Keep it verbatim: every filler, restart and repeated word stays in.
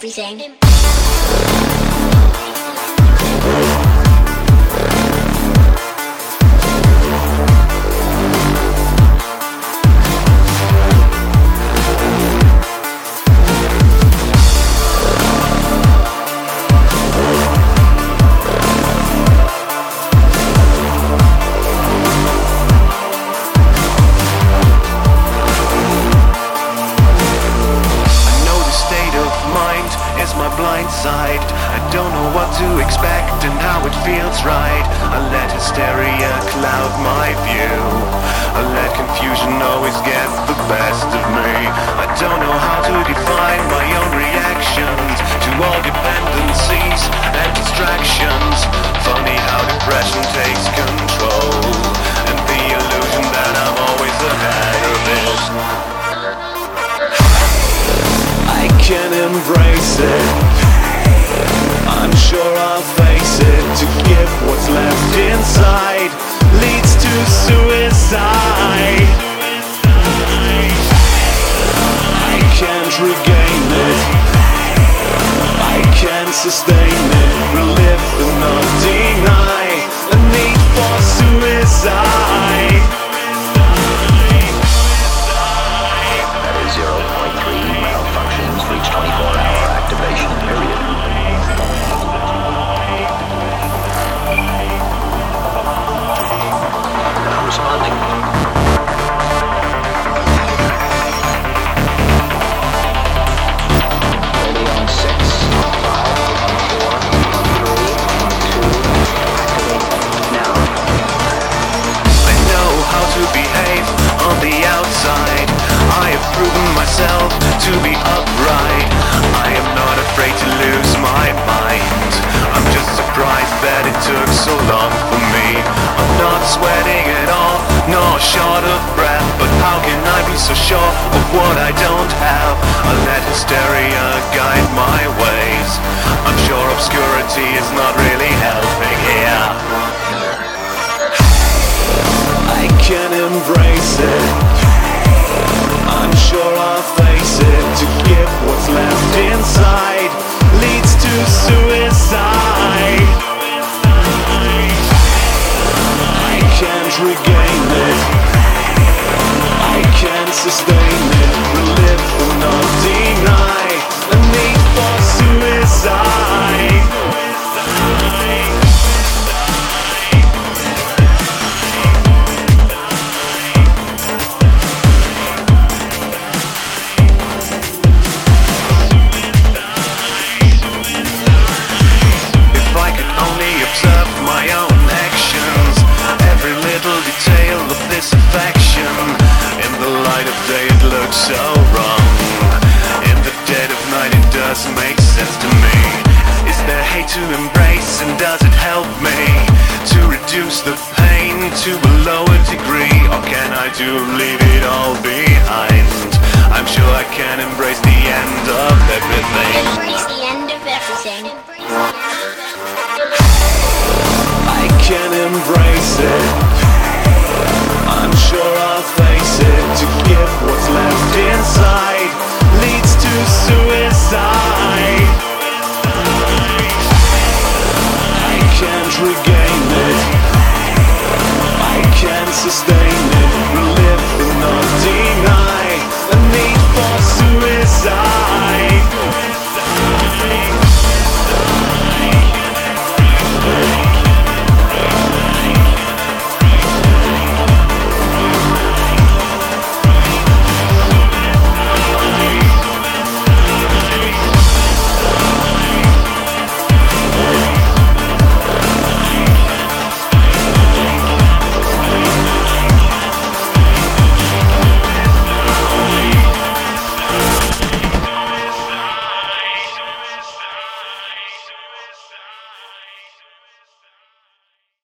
everything. My blind side, I don't know what to expect and how it feels right. I let hysteria cloud my view. I let confusion always get the best of me. I don't know how to define my own reactions to all dependencies and distractions. Funny how depression takes control, and the illusion that I'm always ahead of it. I can embrace it, I'm sure I'll face it. To give what's left inside leads to suicide. I can't regain it, I can't sustain it. Relive and not deny a need for suicide. That is zero point three malfunctions, reach twenty-four hour activation period. Not responding. Ready on six, on five, on four, on three, on two, activate now. I know how to behave on the outside. I have proven myself to be upright. I am not afraid to lose my mind. I'm just surprised that it took so long for me. I'm not sweating at all, nor short of breath. But how can I be so sure of what I don't have? I let hysteria guide my ways. I'm sure obscurity is not really helping here. I can embrace it, I'm sure I'll face it. To give what's left inside leads to suicide. I can't regain it, I can't sustain it. Relive or not deny a need for suicide. So wrong. In the dead of night it does make sense to me. Is there hate to embrace, and does it help me to reduce the pain to a lower degree? Or can I do leave it all behind? I'm sure I can embrace the end of everything. Embrace the end of everything. I can embrace it, I'm sure I'll face it. To give what's left inside leads to suicide. I can't regret